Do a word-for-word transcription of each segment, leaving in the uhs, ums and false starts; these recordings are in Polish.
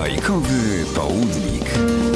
Bajkowy Południk.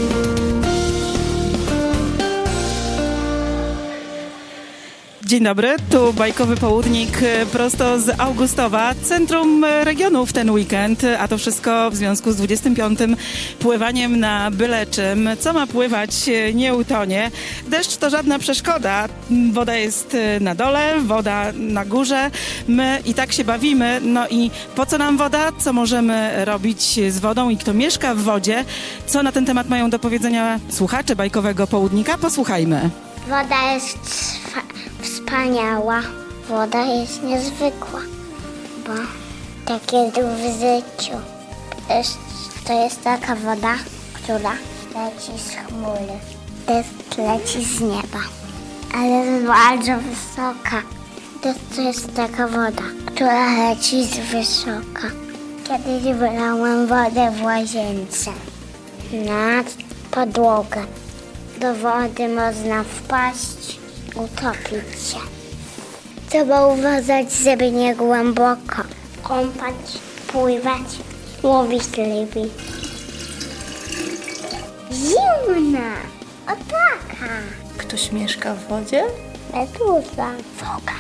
Dzień dobry, tu Bajkowy Południk prosto z Augustowa, centrum regionu w ten weekend, a to wszystko w związku z dwudziestym piątym pływaniem na byle czym. Co ma pływać, nie utonie. Deszcz to żadna przeszkoda. Woda jest na dole, woda na górze. My i tak się bawimy. No i po co nam woda? Co możemy robić z wodą i kto mieszka w wodzie? Co na ten temat mają do powiedzenia słuchacze Bajkowego Południka? Posłuchajmy. Woda jest wspaniała. Woda jest niezwykła, bo tak jest w życiu. To jest taka woda, która leci z chmury. Deszcz leci z nieba, ale jest bardzo wysoka. To jest taka woda, która leci z wysoka. Kiedyś wylałem wodę w łazience na podłogę. Do wody można wpaść, utopić się. Trzeba uważać, żeby nie głęboko kąpać, pływać, łowić ryby. Zimna, o taka. Ktoś mieszka w wodzie? Meduza, foka.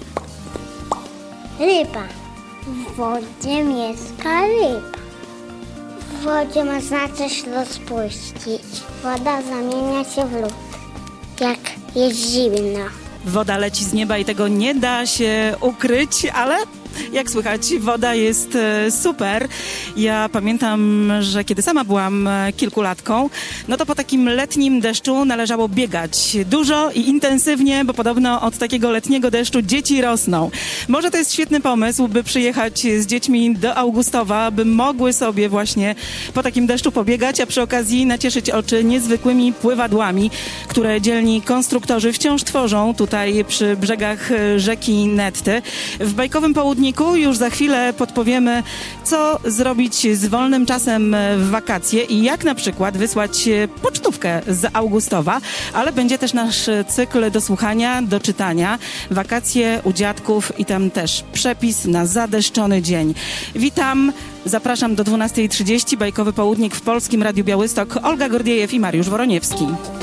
Ryba. W wodzie mieszka ryba. W wodzie można coś rozpuścić. Woda zamienia się w lód, jak jest zimno. Woda leci z nieba i tego nie da się ukryć, ale jak słychać, woda jest super. Ja pamiętam, że kiedy sama byłam kilkulatką, no to po takim letnim deszczu należało biegać dużo i intensywnie, bo podobno od takiego letniego deszczu dzieci rosną. Może to jest świetny pomysł, by przyjechać z dziećmi do Augustowa, by mogły sobie właśnie po takim deszczu pobiegać, a przy okazji nacieszyć oczy niezwykłymi pływadłami, które dzielni konstruktorzy wciąż tworzą tutaj przy brzegach rzeki Netty. W Bajkowym Południku już za chwilę podpowiemy, co zrobić z wolnym czasem w wakacje i jak na przykład wysłać pocztówkę z Augustowa, ale będzie też nasz cykl do słuchania, do czytania. Wakacje u dziadków i tam też przepis na zadeszczony dzień. Witam, zapraszam do dwunastej trzydzieści. Bajkowy Południk w Polskim Radiu Białystok. Olga Gordiejew i Mariusz Woroniewski.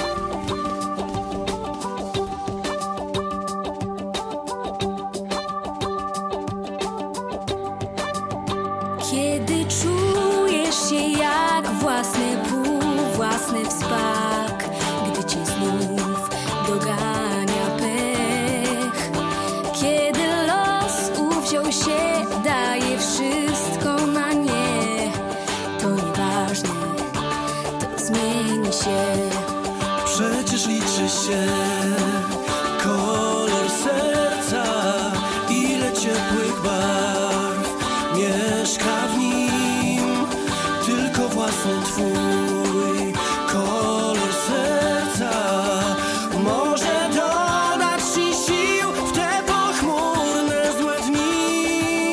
Kiedy czujesz się jak własny pół, własny wspak, gdy cię znów dogania pech. Kiedy los uwziął się, daje wszystko na nie, to nieważne, to zmieni się. Przecież liczy się kolor serca, ile ciepłych barw mieszka w nim, tylko własny twój kolor serca może dodać ci sił w te pochmurne złe dni.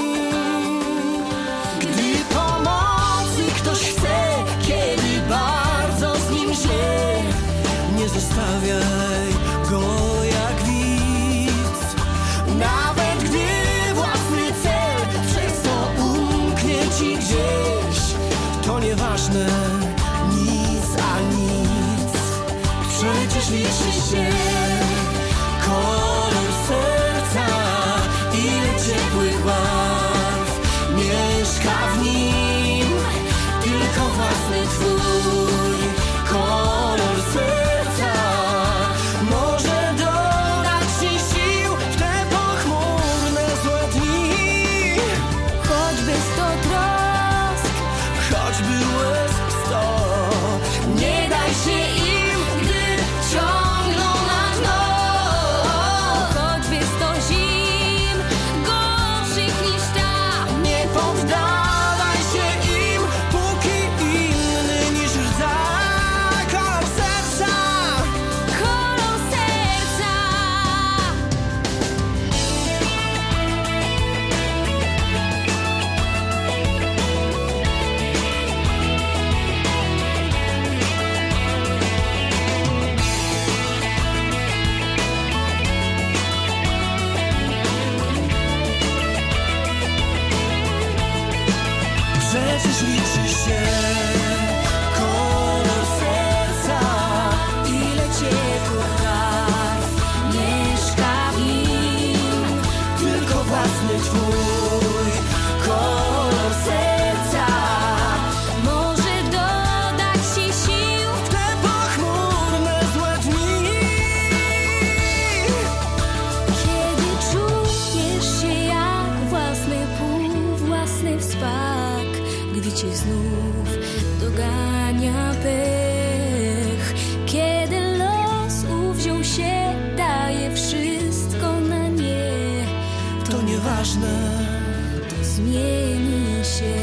Gdy pomocy ktoś chce, kiedy bardzo z nim źle, nie zostawiaj go jak widz. Nawet gdy własny cel przez to umknie ci gdzieś, to nieważne, nic a nic. Przecież liczy się kolor serca, ile ciepłych barw mieszka w nim, tylko własny twój kolor serca może dodać ci sił w te pochmurne złe dni. Choćby sto trosk, Choćby łez sto, nie daj się im, gdy ciągną na dno. Choćby sto zim, gorszych niż ta, nie poddawaj się im, póki inny niż rdza. przecież liczy się kolor serca. Ile ciepłych barw mieszka w nim, Tylko własny twój kolor serca. może dodać ci sił. Te pochmurne złe dni, Kiedy czujesz się jak własny pół, własny wspak, gdy cię znów dogania pech. Kiedy los uwziął się, daje wszystko na nie, to nieważne, zmieni się.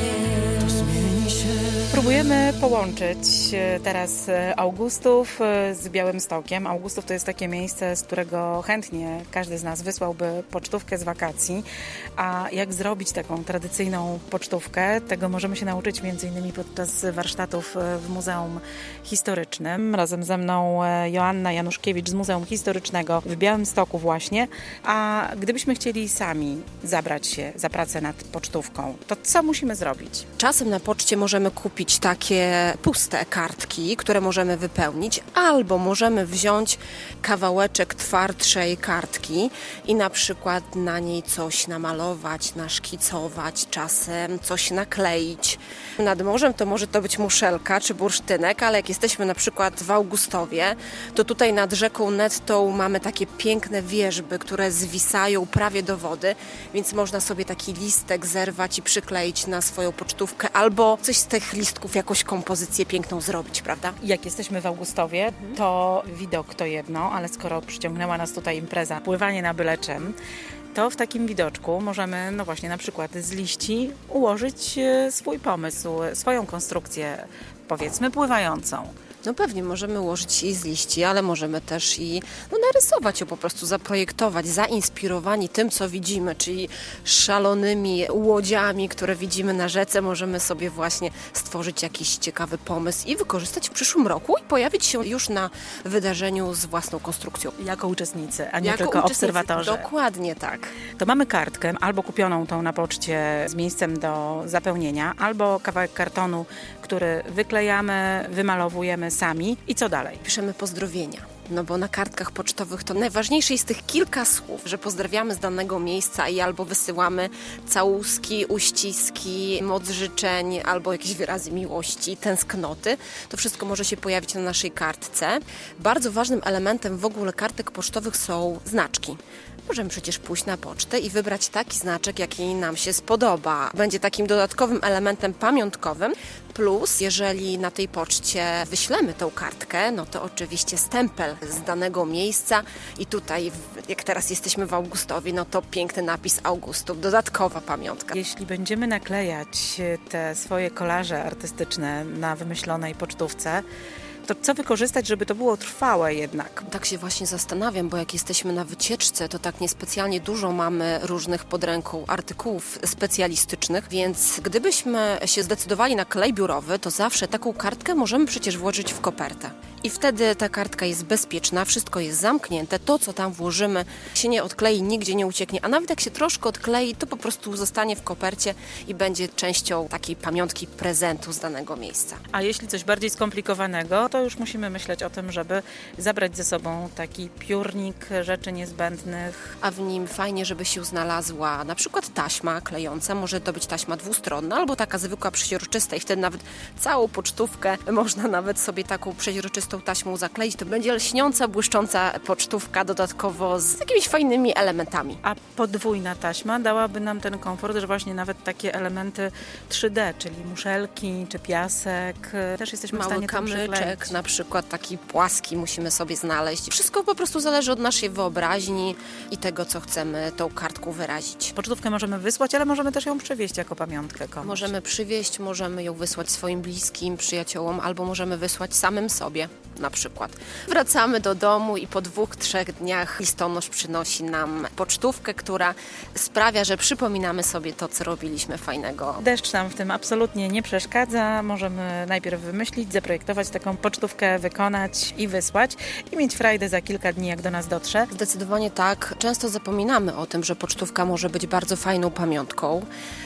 zmieni się. Próbujemy połączyć e, teraz e, Augustów e, z Białymstokiem. Augustów to jest takie miejsce, z którego chętnie każdy z nas wysłałby pocztówkę z wakacji. A jak zrobić taką tradycyjną pocztówkę, tego możemy się nauczyć między innymi podczas warsztatów e, w Muzeum Historycznym. Razem ze mną e, Joanna Januszkiewicz z Muzeum Historycznego w Białymstoku właśnie. A gdybyśmy chcieli sami zabrać się za pracę nad pocztówką, to co musimy zrobić? Czasem na poczcie możemy kupić takie puste kartki, które możemy wypełnić, albo możemy wziąć kawałeczek twardszej kartki i na przykład na niej coś namalować, naszkicować, czasem coś nakleić. Nad morzem to może to być muszelka czy bursztynek, ale jak jesteśmy na przykład w Augustowie, to tutaj nad rzeką Nettą mamy takie piękne wierzby, które zwisają prawie do wody, więc można sobie taki listek zerwać i przykleić na swoją pocztówkę, albo coś z tych listków, jakąś kompozycję piękną zrobić, prawda? Jak jesteśmy w Augustowie, to widok to jedno, ale skoro przyciągnęła nas tutaj impreza pływanie na byle czym, to w takim widoczku możemy, no właśnie, na przykład z liści ułożyć e, swój pomysł, e, swoją konstrukcję, powiedzmy, pływającą. No pewnie możemy ułożyć i z liści, ale możemy też i no, narysować ją po prostu, zaprojektować, zainspirowani tym, co widzimy, czyli szalonymi łodziami, które widzimy na rzece, możemy sobie właśnie stworzyć jakiś ciekawy pomysł i wykorzystać w przyszłym roku i pojawić się już na wydarzeniu z własną konstrukcją. Jako uczestnicy, a nie Jako tylko uczestnicy, obserwatorzy. Dokładnie tak. To mamy kartkę, albo kupioną tą na poczcie z miejscem do zapełnienia, albo kawałek kartonu, który wyklejamy, wymalowujemy sami. I co dalej? Piszemy pozdrowienia. No bo na kartkach pocztowych to najważniejsze jest tych kilka słów, że pozdrawiamy z danego miejsca i albo wysyłamy całuski, uściski, moc życzeń, albo jakieś wyrazy miłości, tęsknoty. To wszystko może się pojawić na naszej kartce. Bardzo ważnym elementem w ogóle kartek pocztowych są znaczki. Możemy przecież pójść na pocztę i wybrać taki znaczek, jaki nam się spodoba. Będzie takim dodatkowym elementem pamiątkowym. Plus, jeżeli na tej poczcie wyślemy tą kartkę, no to oczywiście stempel z danego miejsca i tutaj, jak teraz jesteśmy w Augustowie, no to piękny napis Augustów, dodatkowa pamiątka. Jeśli będziemy naklejać te swoje kolaże artystyczne na wymyślonej pocztówce, to co wykorzystać, żeby to było trwałe jednak? Tak się właśnie zastanawiam, bo jak jesteśmy na wycieczce, to tak niespecjalnie dużo mamy różnych pod ręką artykułów specjalistycznych, więc gdybyśmy się zdecydowali na klej biurowy, to zawsze taką kartkę możemy przecież włożyć w kopertę. I wtedy ta kartka jest bezpieczna, wszystko jest zamknięte, to co tam włożymy się nie odklei, nigdzie nie ucieknie, a nawet jak się troszkę odklei, to po prostu zostanie w kopercie i będzie częścią takiej pamiątki prezentu z danego miejsca. A jeśli coś bardziej skomplikowanego, to już musimy myśleć o tym, żeby zabrać ze sobą taki piórnik rzeczy niezbędnych. A w nim fajnie, żeby się znalazła na przykład taśma klejąca, może to być taśma dwustronna albo taka zwykła przeźroczysta i wtedy nawet całą pocztówkę można nawet sobie taką przeźroczystą taśmą zakleić. To będzie lśniąca, błyszcząca pocztówka dodatkowo z jakimiś fajnymi elementami. A podwójna taśma dałaby nam ten komfort, że właśnie nawet takie elementy trzy D, czyli muszelki czy piasek, też jesteśmy w Mały stanie tam kamyczek, przykleić. na przykład taki płaski musimy sobie znaleźć. Wszystko po prostu zależy od naszej wyobraźni i tego, co chcemy tą kartką wyrazić. Pocztówkę możemy wysłać, ale możemy też ją przywieźć jako pamiątkę komuś. Możemy przywieźć, możemy ją wysłać swoim bliskim, przyjaciołom, albo możemy wysłać samym sobie na przykład. Wracamy do domu i po dwóch, trzech dniach listonosz przynosi nam pocztówkę, która sprawia, że przypominamy sobie to, co robiliśmy fajnego. Deszcz nam w tym absolutnie nie przeszkadza. Możemy najpierw wymyślić, zaprojektować taką pocztówkę, wykonać i wysłać i mieć frajdę za kilka dni, jak do nas dotrze. Zdecydowanie tak. Często zapominamy o tym, że pocztówka może być bardzo fajną pamiątką.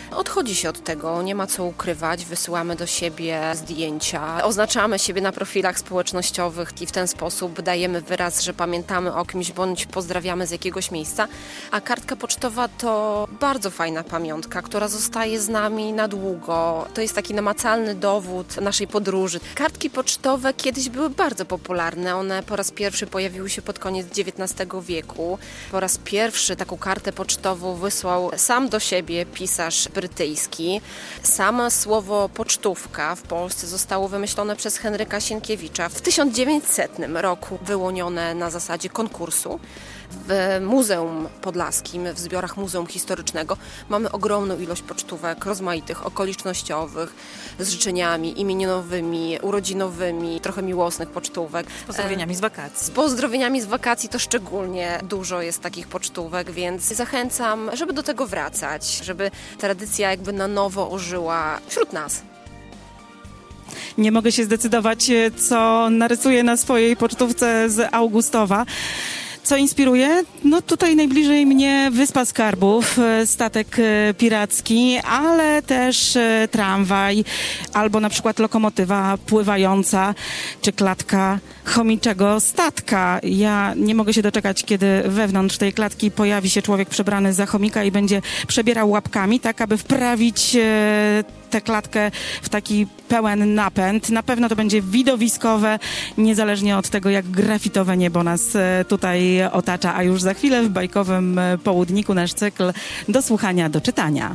Odchodzi się od tego, nie ma co ukrywać, wysyłamy do siebie zdjęcia, oznaczamy siebie na profilach społecznościowych i w ten sposób dajemy wyraz, że pamiętamy o kimś bądź pozdrawiamy z jakiegoś miejsca. A kartka pocztowa to bardzo fajna pamiątka, która zostaje z nami na długo. To jest taki namacalny dowód naszej podróży. Kartki pocztowe kiedyś były bardzo popularne. One po raz pierwszy pojawiły się pod koniec dziewiętnastego wieku. Po raz pierwszy taką kartę pocztową wysłał sam do siebie pisarz brytyjski. Samo słowo pocztówka w Polsce zostało wymyślone przez Henryka Sienkiewicza w tysiąc dziewięćsetnym roku, wyłonione na zasadzie konkursu. W Muzeum Podlaskim, w zbiorach Muzeum Historycznego mamy ogromną ilość pocztówek rozmaitych, okolicznościowych, z życzeniami imieninowymi, urodzinowymi, trochę miłosnych pocztówek. Z pozdrowieniami z wakacji. Z pozdrowieniami z wakacji to szczególnie dużo jest takich pocztówek, więc zachęcam, żeby do tego wracać, żeby tradycja jakby na nowo ożyła wśród nas. Nie mogę się zdecydować, co narysuję na swojej pocztówce z Augustowa. Co inspiruje? No tutaj najbliżej mnie Wyspa Skarbów, statek piracki, ale też tramwaj, albo na przykład lokomotywa pływająca, czy klatka chomiczego statka. Ja nie mogę się doczekać, kiedy wewnątrz tej klatki pojawi się człowiek przebrany za chomika i będzie przebierał łapkami, tak aby wprawić tę klatkę w taki pełen napęd. Na pewno to będzie widowiskowe, niezależnie od tego, jak grafitowe niebo nas tutaj otacza. A już za chwilę w bajkowym południku nasz cykl do słuchania, do czytania.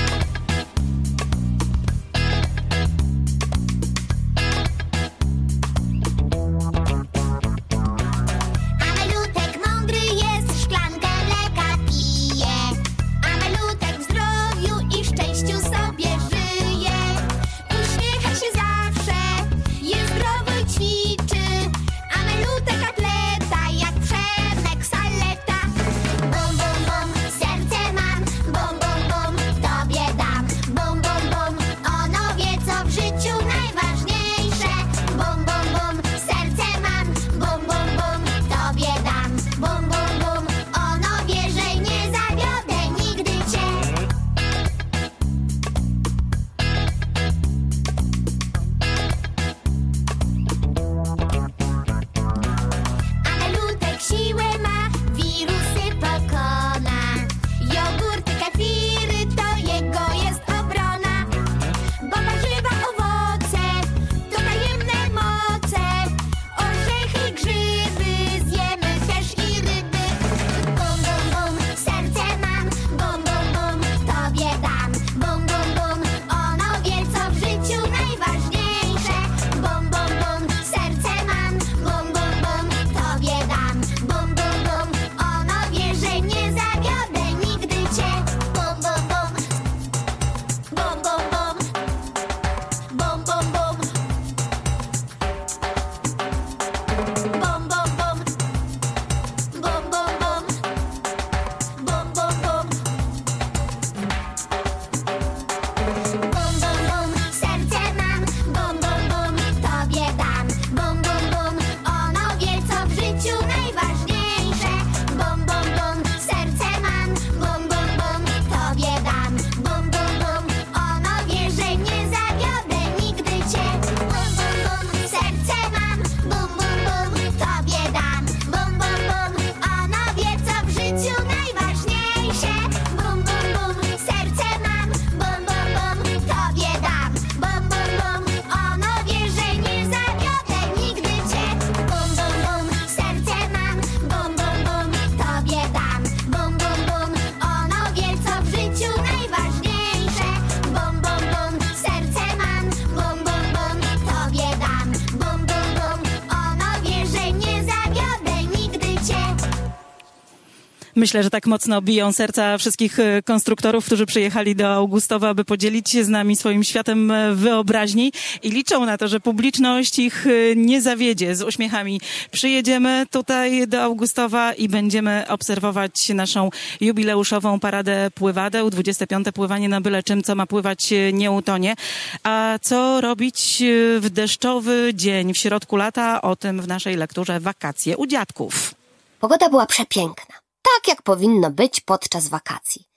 Myślę, że tak mocno biją serca wszystkich konstruktorów, którzy przyjechali do Augustowa, aby podzielić się z nami swoim światem wyobraźni i liczą na to, że publiczność ich nie zawiedzie. Z uśmiechami przyjedziemy tutaj do Augustowa i będziemy obserwować naszą jubileuszową paradę pływadeł. dwudzieste piąte pływanie na byle czym, co ma pływać, nie utonie. A co robić w deszczowy dzień w środku lata? O tym w naszej lekturze Wakacje u dziadków. Pogoda była przepiękna. Tak jak powinno być podczas wakacji.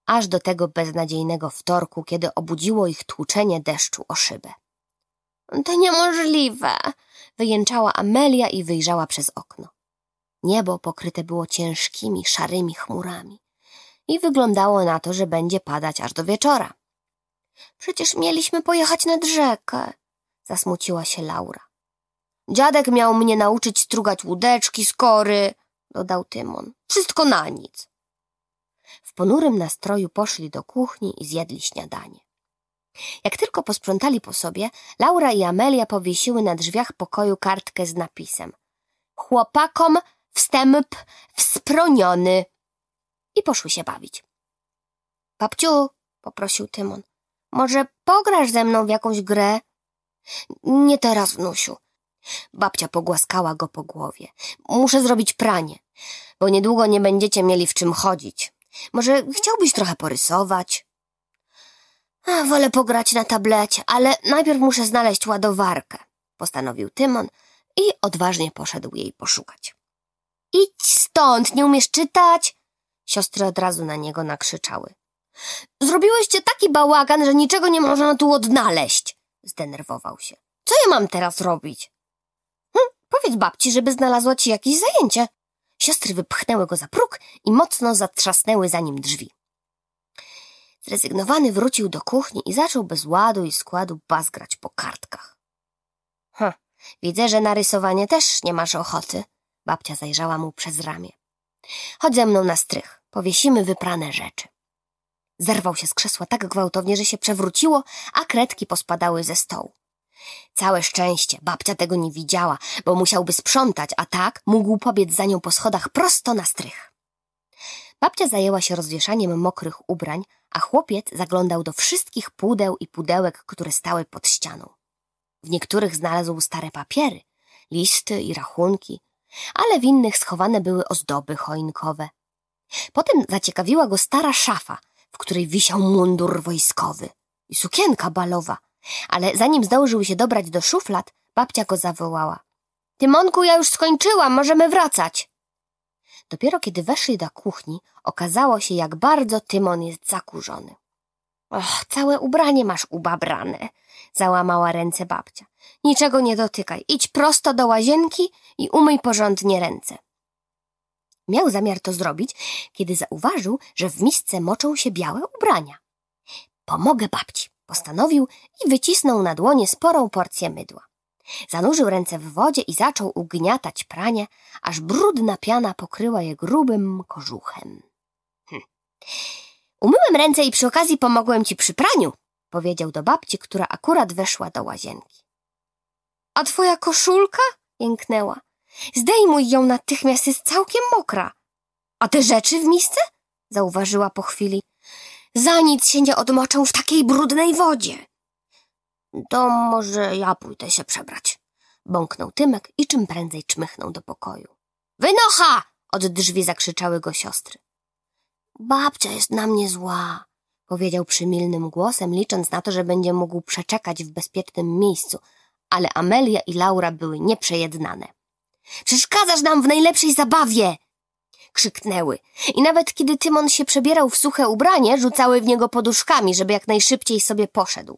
aż do tego beznadziejnego wtorku, kiedy obudziło ich tłuczenie deszczu o szybę. To niemożliwe, wyjęczała Amelia i wyjrzała przez okno. Niebo pokryte było ciężkimi, szarymi chmurami i wyglądało na to, że będzie padać aż do wieczora. Przecież mieliśmy pojechać nad rzekę, zasmuciła się Laura. Dziadek miał mnie nauczyć strugać łódeczki z kory, dodał Tymon. Wszystko na nic. W ponurym nastroju poszli do kuchni i zjedli śniadanie. Jak tylko posprzątali po sobie, Laura i Amelia powiesiły na drzwiach pokoju kartkę z napisem: chłopakom wstęp wsproniony. I poszły się bawić. Babciu, poprosił Tymon, może pograsz ze mną w jakąś grę? Nie teraz, wnusiu. Babcia pogłaskała go po głowie. Muszę zrobić pranie, bo niedługo nie będziecie mieli w czym chodzić. Może chciałbyś trochę porysować? A, wolę pograć na tablecie, ale najpierw muszę znaleźć ładowarkę, postanowił Tymon i odważnie poszedł jej poszukać. Idź stąd, nie umiesz czytać? Siostry od razu na niego nakrzyczały. Zrobiłyście taki bałagan, że niczego nie można tu odnaleźć, zdenerwował się. Co ja mam teraz robić? Hm, powiedz babci, żeby znalazła ci jakieś zajęcie. Siostry wypchnęły go za próg i mocno zatrzasnęły za nim drzwi. Zrezygnowany wrócił do kuchni i zaczął bez ładu i składu bazgrać po kartkach. Hm, widzę, że na rysowanie też nie masz ochoty. Babcia zajrzała mu przez ramię. Chodź ze mną na strych, powiesimy wyprane rzeczy. Zerwał się z krzesła tak gwałtownie, że się przewróciło, a kredki pospadały ze stołu. Całe szczęście, babcia tego nie widziała, bo musiałby sprzątać, a tak mógł pobiec za nią po schodach prosto na strych. Babcia zajęła się rozwieszaniem mokrych ubrań, a chłopiec zaglądał do wszystkich pudeł i pudełek, które stały pod ścianą. W niektórych znalazł stare papiery, listy i rachunki, ale w innych schowane były ozdoby choinkowe. Potem zaciekawiła go stara szafa, w której wisiał mundur wojskowy i sukienka balowa, ale zanim zdążył się dobrać do szuflad, babcia go zawołała. Tymonku, ja już skończyłam, możemy wracać. Dopiero kiedy weszli do kuchni, okazało się, jak bardzo Tymon jest zakurzony. Och, całe ubranie masz ubabrane, załamała ręce babcia. Niczego nie dotykaj, idź prosto do łazienki i umyj porządnie ręce. Miał zamiar to zrobić, kiedy zauważył, że w misce moczą się białe ubrania. Pomogę babci, postanowił i wycisnął na dłonie sporą porcję mydła. Zanurzył ręce w wodzie i zaczął ugniatać pranie, aż brudna piana pokryła je grubym kożuchem. Hm. Umyłem ręce i przy okazji pomogłem ci przy praniu, powiedział do babci, która akurat weszła do łazienki. A twoja koszulka? Jęknęła. Zdejmuj ją natychmiast, jest całkiem mokra. A te rzeczy w misce? Zauważyła po chwili. Za nic się nie odmoczą w takiej brudnej wodzie. To może ja pójdę się przebrać, bąknął Tymek i czym prędzej czmychnął do pokoju. Wynocha! Od drzwi zakrzyczały go siostry. Babcia jest na mnie zła, powiedział przymilnym głosem, licząc na to, że będzie mógł przeczekać w bezpiecznym miejscu, ale Amelia i Laura były nieprzejednane. Przeszkadzasz nam w najlepszej zabawie! Krzyknęły i nawet kiedy Tymon się przebierał w suche ubranie, rzucały w niego poduszkami, żeby jak najszybciej sobie poszedł.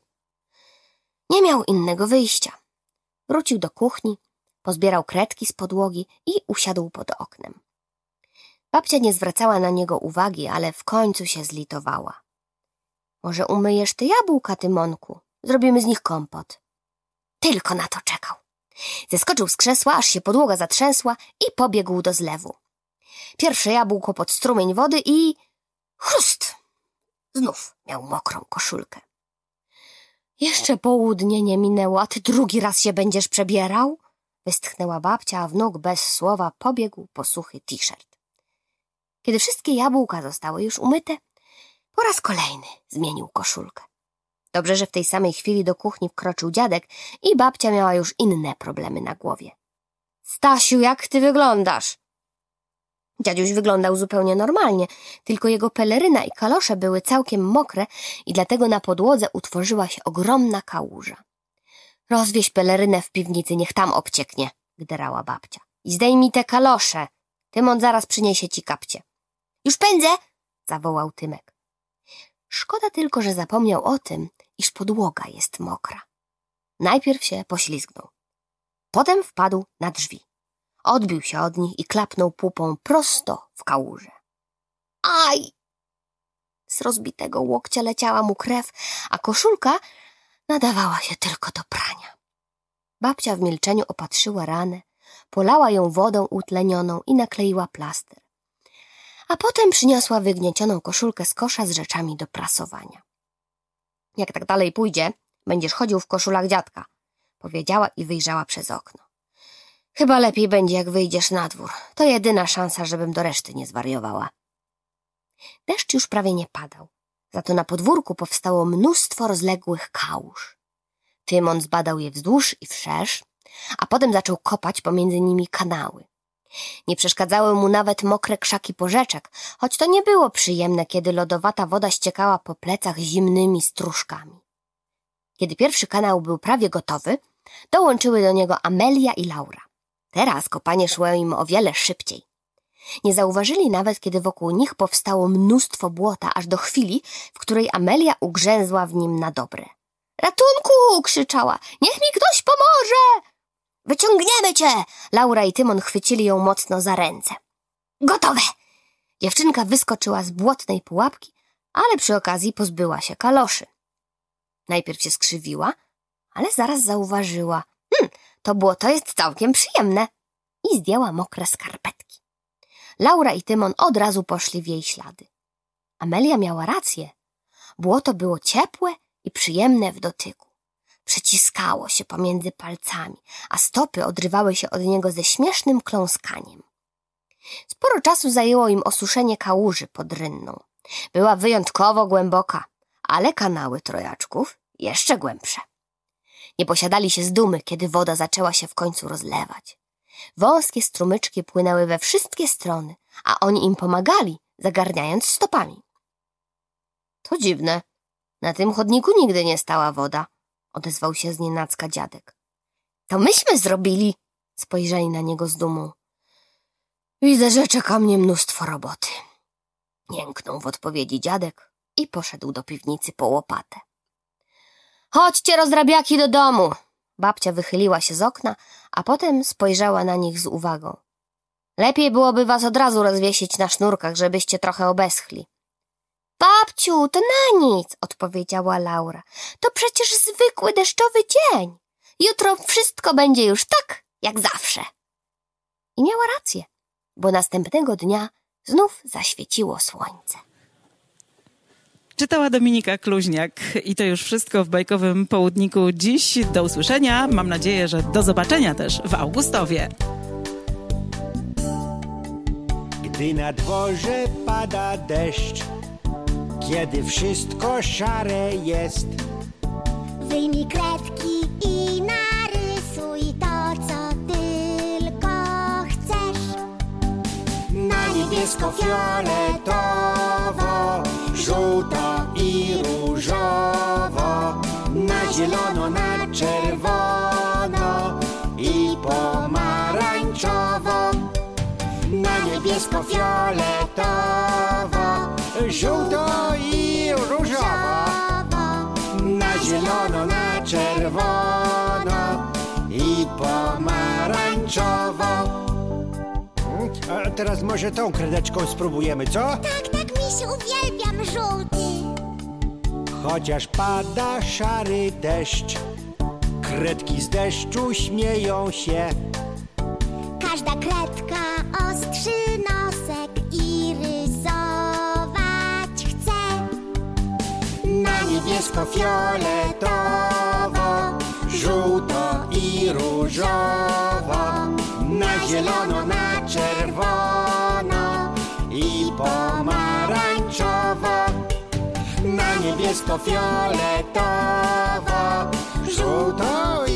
Nie miał innego wyjścia. Wrócił do kuchni, pozbierał kredki z podłogi i usiadł pod oknem. Babcia nie zwracała na niego uwagi, ale w końcu się zlitowała. Może umyjesz te jabłka, Tymonku? Zrobimy z nich kompot. Tylko na to czekał. Zeskoczył z krzesła, aż się podłoga zatrzęsła i pobiegł do zlewu. Pierwsze jabłko pod strumień wody i... chrust! Znów miał mokrą koszulkę. Jeszcze południe nie minęło, a ty drugi raz się będziesz przebierał? Westchnęła babcia, a wnuk bez słowa pobiegł po suchy t-shirt. Kiedy wszystkie jabłka zostały już umyte, po raz kolejny zmienił koszulkę. Dobrze, że w tej samej chwili do kuchni wkroczył dziadek i babcia miała już inne problemy na głowie. Stasiu, jak ty wyglądasz? Dziaduś wyglądał zupełnie normalnie, tylko jego peleryna i kalosze były całkiem mokre i dlatego na podłodze utworzyła się ogromna kałuża. Rozwieź pelerynę w piwnicy, niech tam obcieknie, gderała babcia. I zdejmij te kalosze. Tymon zaraz przyniesie ci kapcie. Już pędzę, zawołał Tymek. Szkoda tylko, że zapomniał o tym, iż podłoga jest mokra. Najpierw się poślizgnął. Potem wpadł na drzwi. Odbił się od nich i klapnął pupą prosto w kałużę. Aj! Z rozbitego łokcia leciała mu krew, a koszulka nadawała się tylko do prania. Babcia w milczeniu opatrzyła ranę, polała ją wodą utlenioną i nakleiła plaster. A potem przyniosła wygniecioną koszulkę z kosza z rzeczami do prasowania. Jak tak dalej pójdzie, będziesz chodził w koszulach dziadka, powiedziała i wyjrzała przez okno. Chyba lepiej będzie, jak wyjdziesz na dwór. To jedyna szansa, żebym do reszty nie zwariowała. Deszcz już prawie nie padał, za to na podwórku powstało mnóstwo rozległych kałuż. Tymon zbadał je wzdłuż i wszerz, a potem zaczął kopać pomiędzy nimi kanały. Nie przeszkadzały mu nawet mokre krzaki porzeczek, choć to nie było przyjemne, kiedy lodowata woda ściekała po plecach zimnymi stróżkami. Kiedy pierwszy kanał był prawie gotowy, dołączyły do niego Amelia i Laura. Teraz kopanie szło im o wiele szybciej. Nie zauważyli nawet, kiedy wokół nich powstało mnóstwo błota, aż do chwili, w której Amelia ugrzęzła w nim na dobre. Ratunku! Krzyczała. Niech mi ktoś pomoże! Wyciągniemy cię! Laura i Tymon chwycili ją mocno za ręce. Gotowe! Dziewczynka wyskoczyła z błotnej pułapki, ale przy okazji pozbyła się kaloszy. Najpierw się skrzywiła, ale zaraz zauważyła. Hm, to błoto jest całkiem przyjemne. I zdjęła mokre skarpetki. Laura i Tymon od razu poszli w jej ślady. Amelia miała rację. Błoto było ciepłe i przyjemne w dotyku. Przeciskało się pomiędzy palcami, a stopy odrywały się od niego ze śmiesznym kląskaniem. Sporo czasu zajęło im osuszenie kałuży pod rynną. Była wyjątkowo głęboka, ale kanały trojaczków jeszcze głębsze. Nie posiadali się z dumy, kiedy woda zaczęła się w końcu rozlewać. Wąskie strumyczki płynęły we wszystkie strony, a oni im pomagali, zagarniając stopami. To dziwne. Na tym chodniku nigdy nie stała woda, odezwał się znienacka dziadek. To myśmy zrobili, spojrzeli na niego z dumą. Widzę, że czeka mnie mnóstwo roboty. Jęknął w odpowiedzi dziadek i poszedł do piwnicy po łopatę. Chodźcie, rozrabiaki, do domu. Babcia wychyliła się z okna, a potem spojrzała na nich z uwagą. Lepiej byłoby was od razu rozwiesić na sznurkach, żebyście trochę obeschli. Babciu, to na nic, odpowiedziała Laura. To przecież zwykły deszczowy dzień. Jutro wszystko będzie już tak, jak zawsze. I miała rację, bo następnego dnia znów zaświeciło słońce. Czytała Dominika Kluźniak i to już wszystko w bajkowym południku dziś. Do usłyszenia, mam nadzieję, że do zobaczenia też w Augustowie. Gdy na dworze pada deszcz, kiedy wszystko szare jest, Wyjmij kredki i narysuj to, co tylko chcesz. na niebiesko-fioletowo, żółto i różowo, na zielono, na czerwono i pomarańczowo, na niebiesko-fioletowo, żółto i różowo, na zielono, na czerwono i pomarańczowo. A teraz może tą kredeczką spróbujemy, co? Tak, tak, misiu, uwielbiam żółty. Chociaż pada szary deszcz, kredki z deszczu śmieją się. Każda kredka ostrzy nosek i rysować chce. Na niebiesko-fioletowo, żółto i różowo, na zielono, na czerwono i pomarańczowo, na niebiesko-fioletowo, żółto